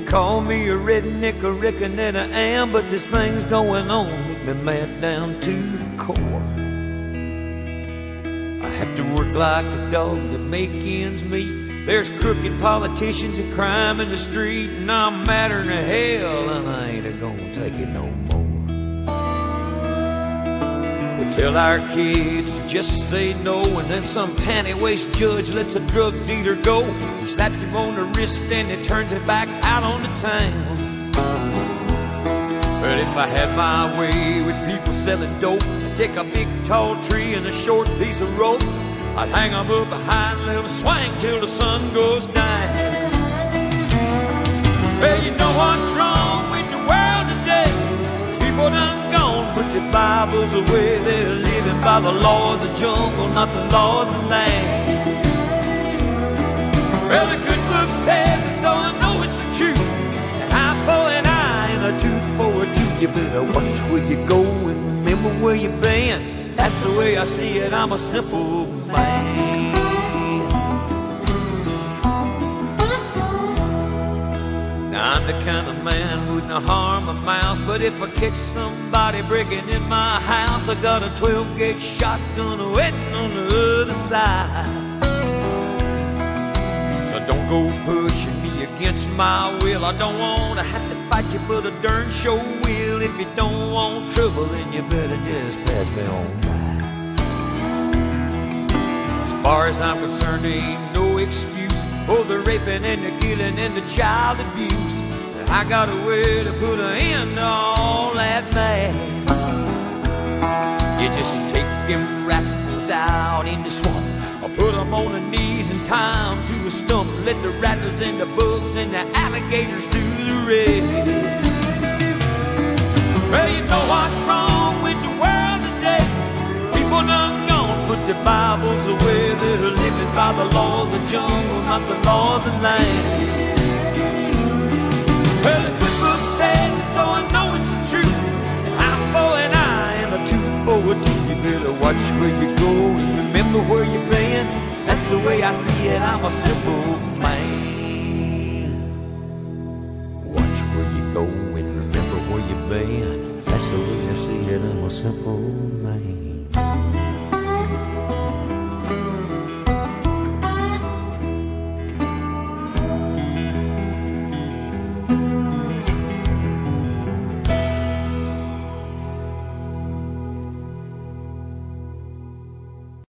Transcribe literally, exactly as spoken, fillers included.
call me a redneck, I reckon that I am, but this thing's going on, make me mad down to the core. I have to work like a dog to make ends meet. There's crooked politicians and crime in the street, and I'm madder than hell, and I ain't a-gonna take it no more. We tell our kids to just say no, and then some panty-waist judge lets a drug dealer go. He slaps him on the wrist and he turns it back out on the town. But if I had my way with people selling dope, I'd take a big tall tree and a short piece of rope, I'd hang them up behind, let them swing till the sun goes down. Well, you know what's wrong with the world today? People done gone, put their Bibles away. They're living by the law of the jungle, not the law of the land. Well, the good book says it, so I know it's the truth. An eye for an eye and a tooth for a tooth. You better watch where you go and remember where you've been. That's the way I see it, I'm a simple man. Now I'm the kind of man who wouldn't harm a mouse, but if I catch somebody breaking in my house, I got a twelve gauge shotgun waiting on the other side. So don't go pushing me against my will. I don't want to have to fight you, but I darn sure will. If you don't want trouble, then you better just pass me on by. As far as I'm concerned, there ain't no excuse for the raping and the killing and the child abuse. I got a way to put an end to all that mess. You just take them rascals out in the swamp, or put them on their knees and tie them to a stump. Let the rattlers and the bugs and the alligators do the rest. Well, you know what's wrong with the world today? People done gone, put their Bibles away. They're living by the law of the jungle, not the law of the land. Well, the good book says it, so I know it's the truth. An eye for an eye and a tooth for a tooth. You better watch where you go and remember where you've been. That's the way I see it, I'm a simple man. Watch where you go and remember where you've been. That's the way I see it, I'm a simple man.